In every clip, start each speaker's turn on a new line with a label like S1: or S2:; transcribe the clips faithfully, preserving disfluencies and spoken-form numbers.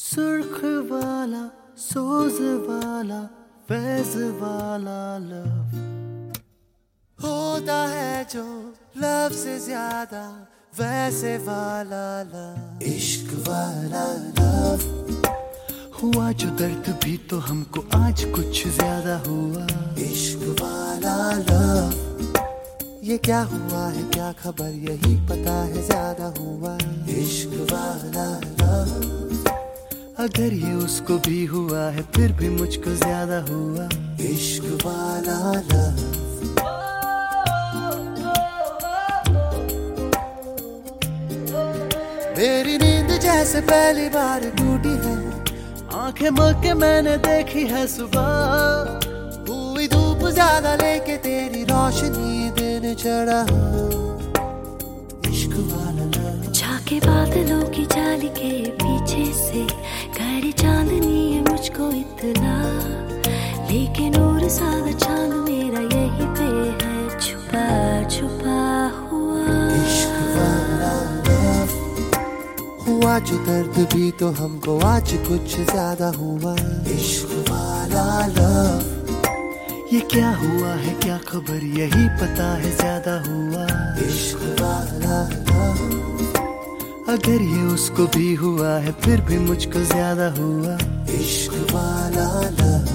S1: सुर्ख वाला, सोज वाला, फैज वाला लव होता है जो लव से ज्यादा वैसे वाला लव। इश्क वाला लव हुआ जो दर्द भी तो हमको आज कुछ ज्यादा हुआ। इश्क वाला लव ये क्या हुआ है क्या खबर यही पता है ज्यादा हुआ। इश्क वाला लव अगर ये उसको भी हुआ है फिर भी मुझको ज्यादा हुआ। इश्क वाला लव मेरी नींद जैसे पहली बार टूटी है, आंखें मल के मैंने देखी है सुबह। हुई धूप ज्यादा लेके तेरी रोशनी दिन चढ़ा। इश्क वाला लव
S2: झाके बादलों की जाली के पीछे से करे चांदनी है मुझको इतना, लेकिन और सादा चांद मेरा यही पे है छुपा छुपा हुआ।
S1: इश्क वाला लव हुआ जो दर्द भी तो हमको आज कुछ ज्यादा हुआ। इश्क वाला लव ये क्या हुआ है क्या खबर यही पता है ज्यादा हुआ। इश्क वाला लव अगर ये उसको भी हुआ है फिर भी मुझको ज्यादा हुआ। इश्क वाला लव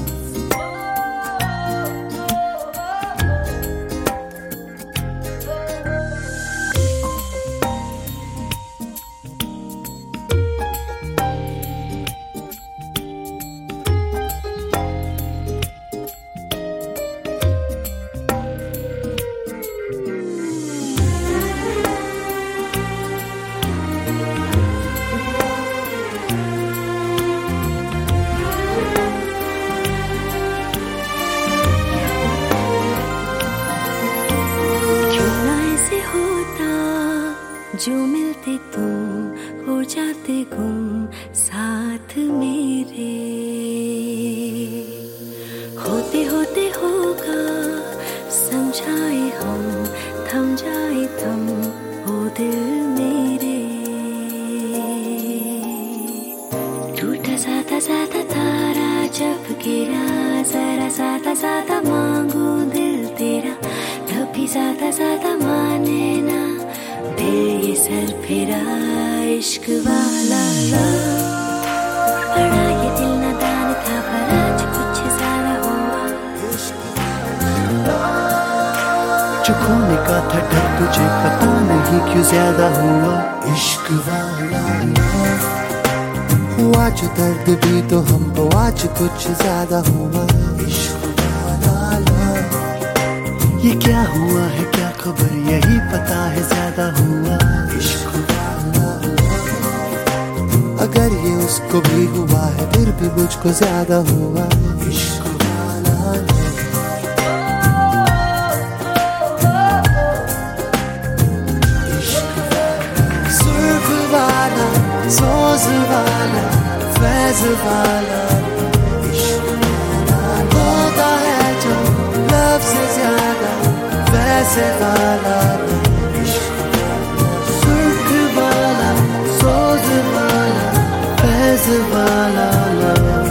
S2: जो मिलते तुम हो जाते गुम साथ मेरे, होते होते होगा समझाए हम थम जाए थम हो दिल मेरे। टूटा साता साता तारा जब गिरा जरा साता साता मांगू दिल तेरा, तभी साता साता माने ना दिल ये सर फिरा। इश्क वाला लव बड़ा ये दिल नादान था पर आज कुछ ज्यादा हुआ।
S1: जो खोने का था डर तुझे पता नहीं क्यों ज्यादा हुआ। इश्क वाला लव हुआ जो दर्द भी तो हमको आज कुछ ज्यादा हुआ। इश्क वाला लव ये क्या हुआ है क्या खबर यही पता है ज्यादा हुआ। इश्क वाला लव अगर ये उसको भी हुआ है फिर भी मुझको ज्यादा हुआ। इश्क वाला लव इश्क वाला सुर्ख वाला, सोज वाला, फैज वाला। इश्क वाला होता है जो लव से ज्यादा वैसे वाला। इश्क वाला सुर्ख वाला, सोज वाला, फैज वाला लव।